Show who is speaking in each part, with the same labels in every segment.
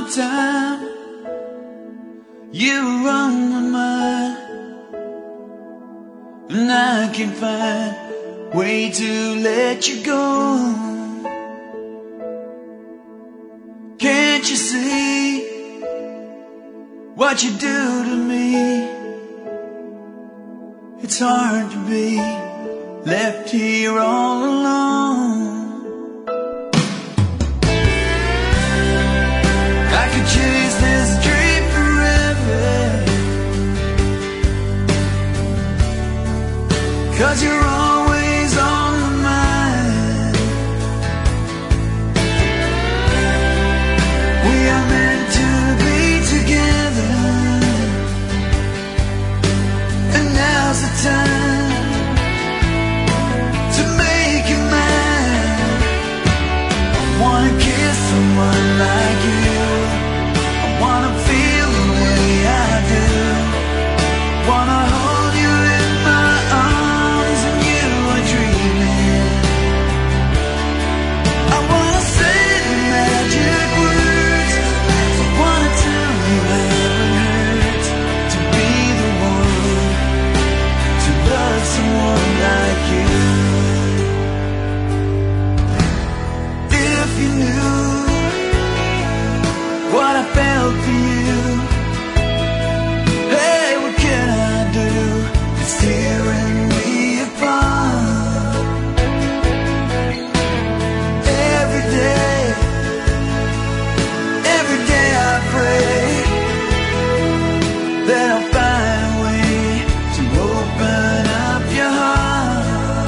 Speaker 1: the time. You run my mind, and I can't find a way to let you go. Can't you see what you do to me? It's hard to be left here all alone. I could chase this dream forever, 'cause you're always on my mind. We are meant to be together, and now's the time to make it mine. I wanna kiss someone like you. I wanna feel the way I do. Wanna hold you in my arms and you are dreaming. I wanna say the magic words. I wanna tell you how it hurts to be the one to love someone like you. If you knew what I felt for you, hey, what can I do? It's tearing me apart. Every day I pray that I'll find a way to open up your heart.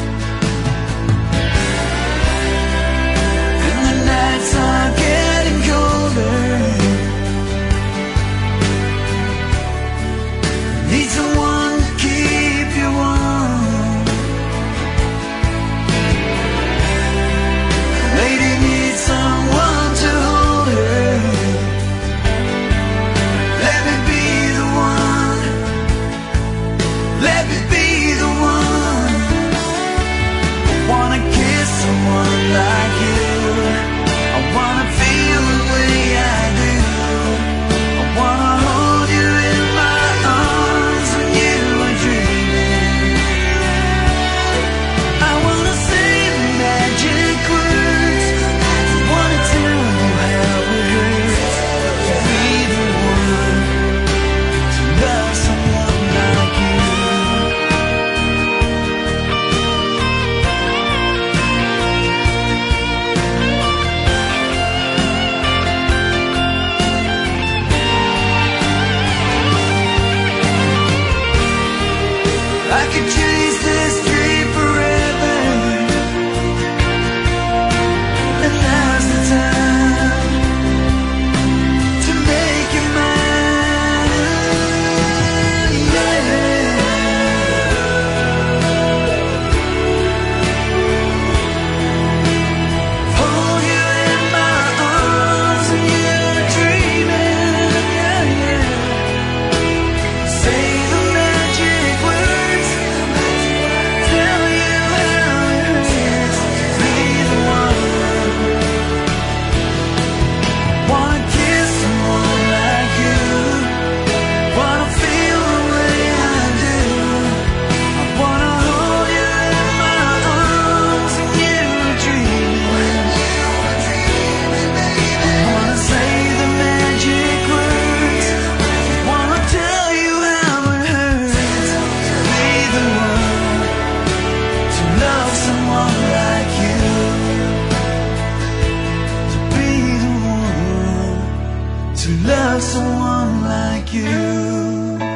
Speaker 1: And the nights are getting colder. Need someone to keep you warm. Lady needs someone to hold her. Let me be the one. Let me be the one. I wanna kiss someone like you. I wanna feel the way I do. I wanna hold you in my arms when you are dreaming. I wanna say the magic words. I wanna tell you how it hurts to be the one to love someone like you. I could chase this dream forever, and now's the time to make it mine. Yeah. Hold you in my arms and you're dreaming. Yeah, yeah. Say the magic words. Tell you how it hurts to be the one. Wanna kiss someone like you. Wanna feel the way I do. I wanna hold you in my arms and you're dreaming. I wanna say the magic words. I wanna tell you how it hurts to be the one to love someone like you. To be the one to love someone like you.